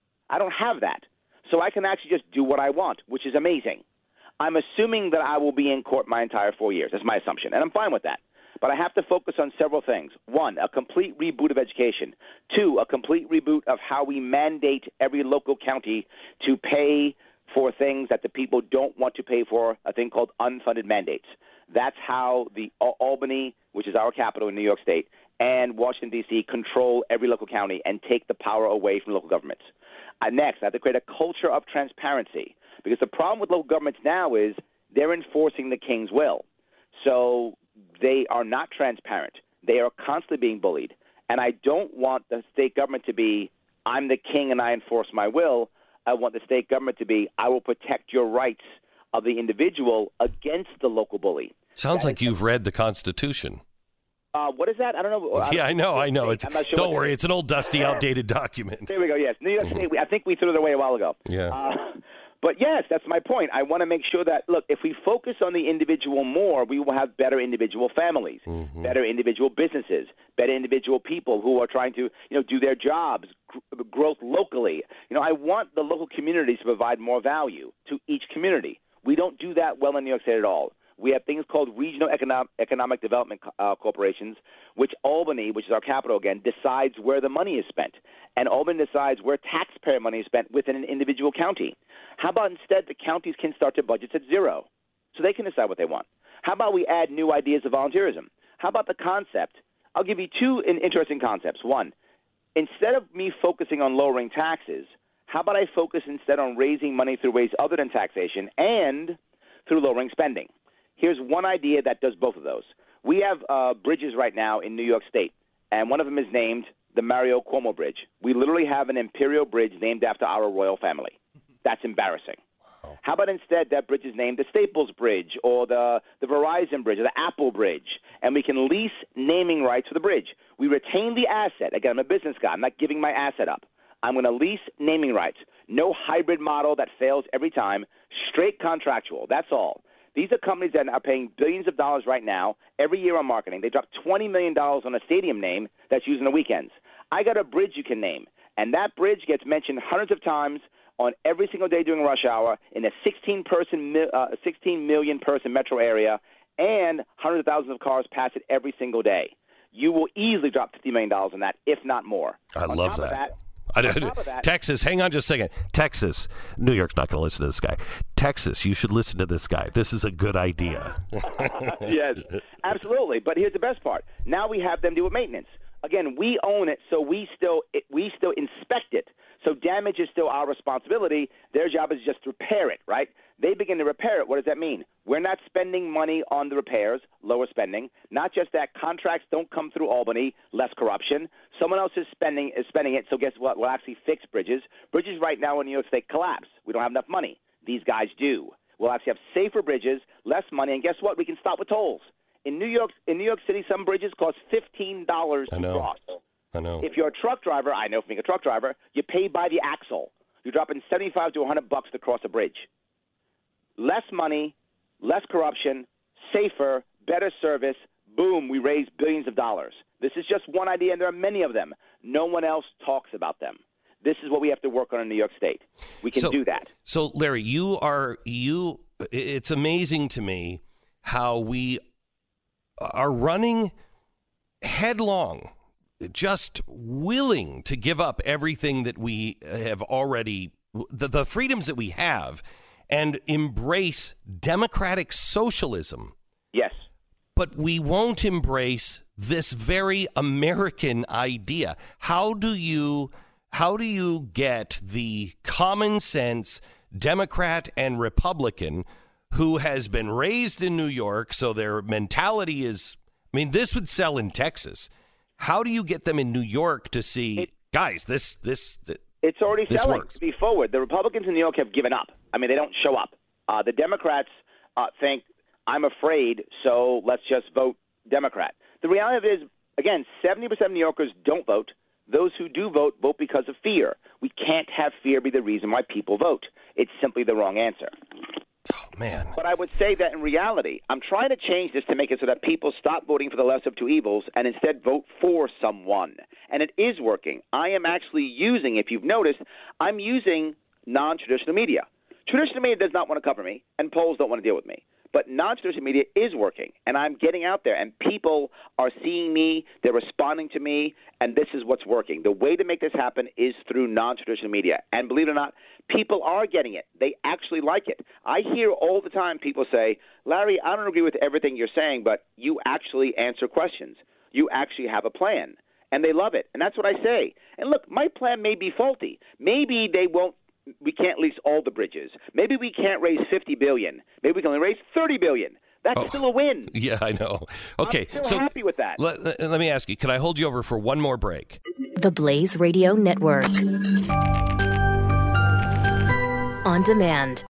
I don't have that. So I can actually just do what I want, which is amazing. I'm assuming that I will be in court my entire four years. That's my assumption, and I'm fine with that. But I have to focus on several things. One, a complete reboot of education. Two, a complete reboot of how we mandate every local county to pay for things that the people don't want to pay for, a thing called unfunded mandates. That's how the Albany, which is our capital in New York State, and Washington, D C control every local county and take the power away from local governments. Uh, next, I have to create a culture of transparency, because the problem with local governments now is they're enforcing the king's will. So they are not transparent. They are constantly being bullied. And I don't want the state government to be, I'm the king and I enforce my will. I want the state government to be, I will protect your rights of the individual against the local bully. Sounds that like you've read the Constitution. Uh, what is that? I don't know. Yeah, I know, I know. It's, I'm not sure don't worry, it's an old, dusty, outdated document. There we go, yes. New York State, we, I think we threw it away a while ago. Yeah. Uh, But, yes, that's my point. I want to make sure that, look, if we focus on the individual more, we will have better individual families, mm-hmm. better individual businesses, better individual people who are trying to, you know, do their jobs, gr- growth locally. You know, I want the local communities to provide more value to each community. We don't do that well in New York State at all. We have things called regional economic, economic development uh, corporations, which Albany, which is our capital again, decides where the money is spent. And Albany decides where taxpayer money is spent within an individual county. How about instead the counties can start their budgets at zero so they can decide what they want? How about we add new ideas of volunteerism? How about the concept? I'll give you two interesting concepts. One, instead of me focusing on lowering taxes, how about I focus instead on raising money through ways other than taxation and through lowering spending? Here's one idea that does both of those. We have uh, bridges right now in New York State, and one of them is named the Mario Cuomo Bridge. We literally have an imperial bridge named after our royal family. That's embarrassing. Wow. How about instead that bridge is named the Staples Bridge or the, the Verizon Bridge or the Apple Bridge, and we can lease naming rights for the bridge. We retain the asset. Again, I'm a business guy. I'm not giving my asset up. I'm going to lease naming rights. No hybrid model that fails every time. Straight contractual. That's all. These are companies that are paying billions of dollars right now every year on marketing. They drop twenty million dollars on a stadium name that's used on the weekends. I got a bridge you can name, and that bridge gets mentioned hundreds of times on every single day during rush hour in a sixteen person, uh, sixteen million person metro area, and hundreds of thousands of cars pass it every single day. You will easily drop fifty million dollars on that, if not more. I on love top that. Of that I, that, Texas, hang on just a second. Texas, New York's not going to listen to this guy. Texas, you should listen to this guy. This is a good idea. Yes, absolutely. But here's the best part. Now we have them do with maintenance. Again, we own it, so we still we still inspect it. So damage is still our responsibility. Their job is just to repair it, right? They begin to repair it. What does that mean? We're not spending money on the repairs, lower spending. Not just that, contracts don't come through Albany, less corruption. Someone else is spending is spending it, so guess what? We'll actually fix bridges. Bridges right now in New York State collapse. We don't have enough money. These guys do. We'll actually have safer bridges, less money, and guess what? We can stop with tolls. In New York, in New York City, some bridges cost fifteen dollars to cross. I know. If you're a truck driver, I know from being a truck driver, you pay by the axle. You're dropping seventy-five to one hundred bucks to cross a bridge. Less money, less corruption, safer, better service. Boom, we raise billions of dollars. This is just one idea, and there are many of them. No one else talks about them. This is what we have to work on in New York State. We can so, do that. So, Larry, you are you. It's amazing to me how we are running headlong, just willing to give up everything that we have already, the, the freedoms that we have, and embrace democratic socialism. Yes. But we won't embrace this very American idea. How do you how do you get the common sense Democrat and Republican who has been raised in New York, so their mentality is, I mean, this would sell in Texas. How do you get them in New York to see, it, guys, this, this, this It's already this selling, works. to be forward. The Republicans in New York have given up. I mean, they don't show up. Uh, the Democrats uh, think, I'm afraid, so let's just vote Democrat. The reality is, again, seventy percent of New Yorkers don't vote. Those who do vote, vote because of fear. We can't have fear be the reason why people vote. It's simply the wrong answer. Oh, man. But I would say that in reality, I'm trying to change this to make it so that people stop voting for the lesser of two evils and instead vote for someone. And it is working. I am actually using, if you've noticed, I'm using non-traditional media. Traditional media does not want to cover me, and polls don't want to deal with me. But non-traditional media is working, and I'm getting out there, and people are seeing me, they're responding to me, and this is what's working. The way to make this happen is through non-traditional media. And believe it or not, people are getting it. They actually like it. I hear all the time people say, Larry, I don't agree with everything you're saying, but you actually answer questions. You actually have a plan. And they love it. And that's what I say. And look, my plan may be faulty. Maybe they won't. We can't lease all the bridges. Maybe we can't raise fifty billion dollars. Maybe we can only raise thirty billion dollars. That's oh, still a win. Yeah, I know. Okay, I'm still so happy with that. Let, let, let me ask you, can I hold you over for one more break? The Blaze Radio Network. On demand.